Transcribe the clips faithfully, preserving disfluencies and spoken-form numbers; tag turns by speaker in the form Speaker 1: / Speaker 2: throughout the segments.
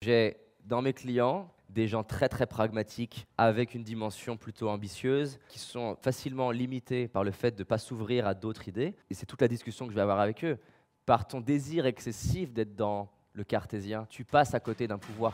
Speaker 1: J'ai dans mes clients des gens très très pragmatiques avec une dimension plutôt ambitieuse qui sont facilement limités par le fait de ne pas s'ouvrir à d'autres idées. Et c'est toute la discussion que je vais avoir avec eux. Par ton désir excessif d'être dans le cartésien, tu passes à côté d'un pouvoir.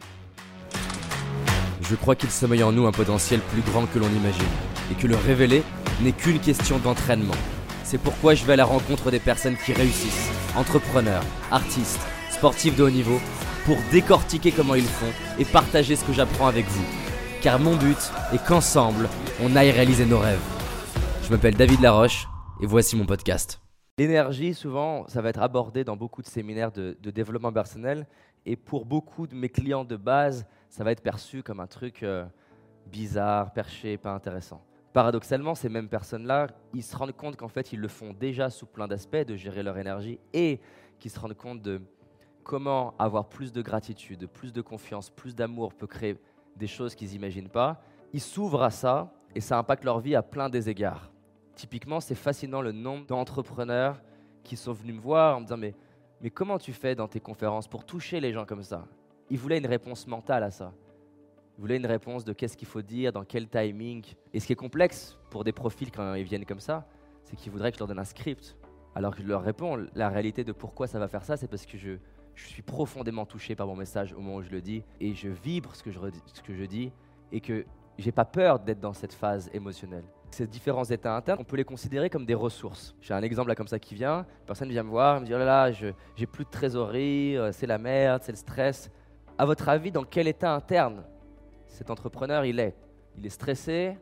Speaker 2: Je crois qu'il sommeille en nous un potentiel plus grand que l'on imagine et que le révéler n'est qu'une question d'entraînement. C'est pourquoi je vais à la rencontre des personnes qui réussissent, entrepreneurs, artistes, sportifs de haut niveau, pour décortiquer comment ils font et partager ce que j'apprends avec vous. Car mon but est qu'ensemble, on aille réaliser nos rêves. Je m'appelle David Laroche et voici mon podcast.
Speaker 1: L'énergie, souvent, ça va être abordé dans beaucoup de séminaires de, de développement personnel. Et pour beaucoup de mes clients de base, ça va être perçu comme un truc euh, bizarre, perché, pas intéressant. Paradoxalement, ces mêmes personnes-là, ils se rendent compte qu'en fait, ils le font déjà sous plein d'aspects, de gérer leur énergie, et qu'ils se rendent compte de comment avoir plus de gratitude, plus de confiance, plus d'amour peut créer des choses qu'ils n'imaginent pas. Ils s'ouvrent à ça, et ça impacte leur vie à plein des égards. Typiquement, c'est fascinant le nombre d'entrepreneurs qui sont venus me voir en me disant mais, « mais comment tu fais dans tes conférences pour toucher les gens comme ça ?» Ils voulaient une réponse mentale à ça. Ils voulaient une réponse de qu'est-ce qu'il faut dire, dans quel timing. Et ce qui est complexe pour des profils quand ils viennent comme ça, c'est qu'ils voudraient que je leur donne un script. Alors que je leur réponds, la réalité de pourquoi ça va faire ça, c'est parce que je, je suis profondément touché par mon message au moment où je le dis et je vibre ce que je, ce que je dis et que j'ai pas peur d'être dans cette phase émotionnelle. Ces différents états internes, on peut les considérer comme des ressources. J'ai un exemple là comme ça qui vient, une personne vient me voir, me dit « Oh là là, je, j'ai plus de trésorerie, c'est la merde, c'est le stress ». À votre avis, dans quel état interne cet entrepreneur il est? Il est stressé,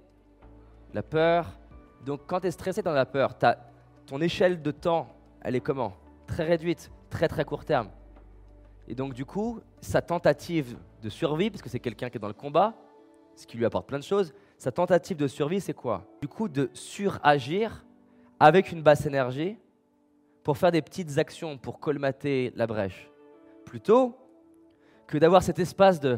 Speaker 1: la peur. Donc quand tu es stressé dans la peur, t'as, ton échelle de temps, elle est comment? Très réduite, très très court terme. Et donc du coup, sa tentative de survie, parce que c'est quelqu'un qui est dans le combat, ce qui lui apporte plein de choses, sa tentative de survie, c'est quoi? Du coup, de suragir avec une basse énergie pour faire des petites actions pour colmater la brèche. Plutôt que d'avoir cet espace de,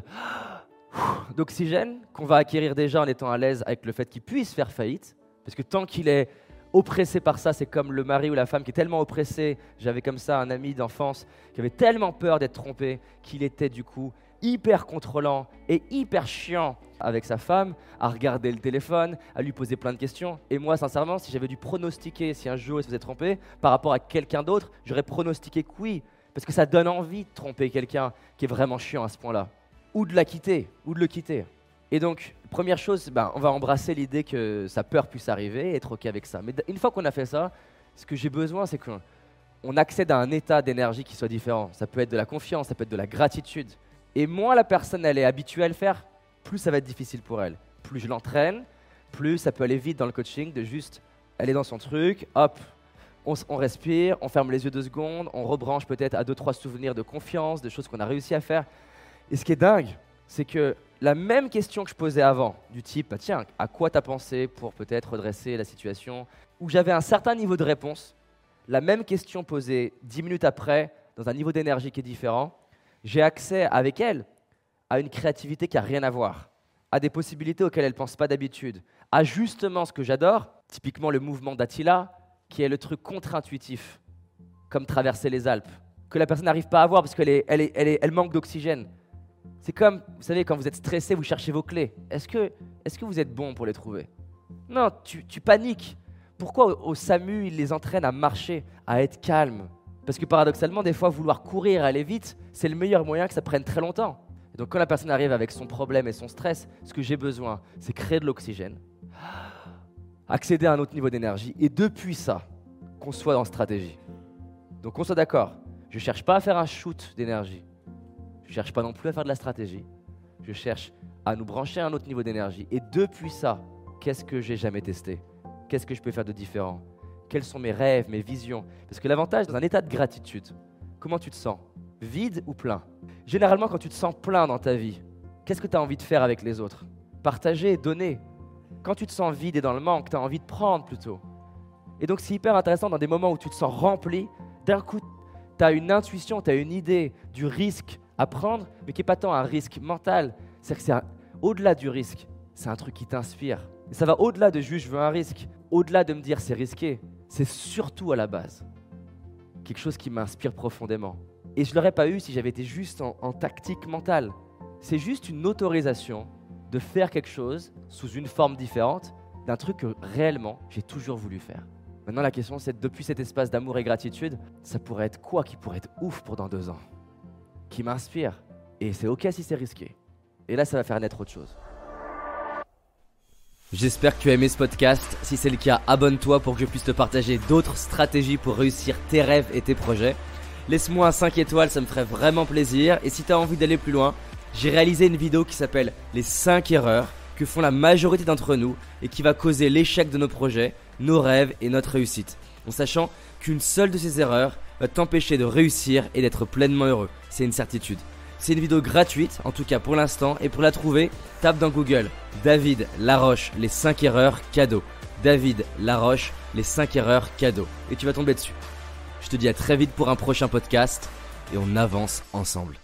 Speaker 1: d'oxygène qu'on va acquérir déjà en étant à l'aise avec le fait qu'il puisse faire faillite. Parce que tant qu'il est oppressé par ça, c'est comme le mari ou la femme qui est tellement oppressé. J'avais comme ça un ami d'enfance qui avait tellement peur d'être trompé qu'il était du coup hyper contrôlant et hyper chiant avec sa femme, à regarder le téléphone, à lui poser plein de questions. Et moi, sincèrement, si j'avais dû pronostiquer si un jour il se faisait tromper par rapport à quelqu'un d'autre, j'aurais pronostiqué que oui. Parce que ça donne envie de tromper quelqu'un qui est vraiment chiant à ce point-là. Ou de la quitter, ou de le quitter. Et donc, première chose, ben, on va embrasser l'idée que sa peur puisse arriver et être OK avec ça. Mais une fois qu'on a fait ça, ce que j'ai besoin, c'est qu'on on accède à un état d'énergie qui soit différent. Ça peut être de la confiance, ça peut être de la gratitude. Et moins la personne elle est habituée à le faire, plus ça va être difficile pour elle. Plus je l'entraîne, plus ça peut aller vite dans le coaching de juste aller dans son truc, hop, on, on respire, on ferme les yeux deux secondes, on rebranche peut-être à deux, trois souvenirs de confiance, de choses qu'on a réussi à faire. Et ce qui est dingue, c'est que la même question que je posais avant, du type bah, « Tiens, à quoi t'as pensé pour peut-être redresser la situation ?» où j'avais un certain niveau de réponse, la même question posée dix minutes après, dans un niveau d'énergie qui est différent, j'ai accès avec elle à une créativité qui n'a rien à voir, à des possibilités auxquelles elle ne pense pas d'habitude, à justement ce que j'adore, typiquement le mouvement d'Attila, qui est le truc contre-intuitif, comme traverser les Alpes, que la personne n'arrive pas à voir parce qu'elle est, elle est, elle est, elle manque d'oxygène. C'est comme, vous savez, quand vous êtes stressé, vous cherchez vos clés. Est-ce que, est-ce que vous êtes bon pour les trouver? Non, tu, tu paniques. Pourquoi au, au SAMU, ils les entraînent à marcher, à être calme? Parce que paradoxalement, des fois, vouloir courir, aller vite, c'est le meilleur moyen que ça prenne très longtemps. Et donc, quand la personne arrive avec son problème et son stress, ce que j'ai besoin, c'est créer de l'oxygène, accéder à un autre niveau d'énergie, et depuis ça, qu'on soit en stratégie. Donc, on soit d'accord, je ne cherche pas à faire un shoot d'énergie. Je ne cherche pas non plus à faire de la stratégie. Je cherche à nous brancher à un autre niveau d'énergie. Et depuis ça, qu'est-ce que j'ai jamais testé? Qu'est-ce que je peux faire de différent? Quels sont mes rêves, mes visions? Parce que l'avantage, dans un état de gratitude, comment tu te sens? Vide ou plein? Généralement, quand tu te sens plein dans ta vie, qu'est-ce que tu as envie de faire avec les autres? Partager, donner. Quand tu te sens vide et dans le manque, tu as envie de prendre plutôt. Et donc, c'est hyper intéressant dans des moments où tu te sens rempli, d'un coup, tu as une intuition, tu as une idée du risque à prendre, mais qui n'est pas tant un risque mental. C'est-à-dire que c'est un, au-delà du risque, c'est un truc qui t'inspire. Et ça va au-delà de juste je veux un risque, au-delà de me dire c'est risqué, c'est surtout à la base quelque chose qui m'inspire profondément. Et je ne l'aurais pas eu si j'avais été juste en, en tactique mentale. C'est juste une autorisation de faire quelque chose sous une forme différente d'un truc que réellement j'ai toujours voulu faire. Maintenant, la question, c'est depuis cet espace d'amour et gratitude, ça pourrait être quoi qui pourrait être ouf pour dans deux ans, qui m'inspire. Et c'est ok si c'est risqué. Et là, ça va faire naître autre chose.
Speaker 2: J'espère que tu as aimé ce podcast. Si c'est le cas, abonne-toi pour que je puisse te partager d'autres stratégies pour réussir tes rêves et tes projets. Laisse-moi un cinq étoiles, ça me ferait vraiment plaisir. Et si tu as envie d'aller plus loin, j'ai réalisé une vidéo qui s'appelle « Les cinq erreurs » que font la majorité d'entre nous et qui va causer l'échec de nos projets, nos rêves et notre réussite. En sachant qu'une seule de ces erreurs va t'empêcher de réussir et d'être pleinement heureux. C'est une certitude. C'est une vidéo gratuite, en tout cas pour l'instant, et pour la trouver, tape dans Google David Laroche, les cinq erreurs cadeaux. David Laroche, les cinq erreurs cadeaux. Et tu vas tomber dessus. Je te dis à très vite pour un prochain podcast et on avance ensemble.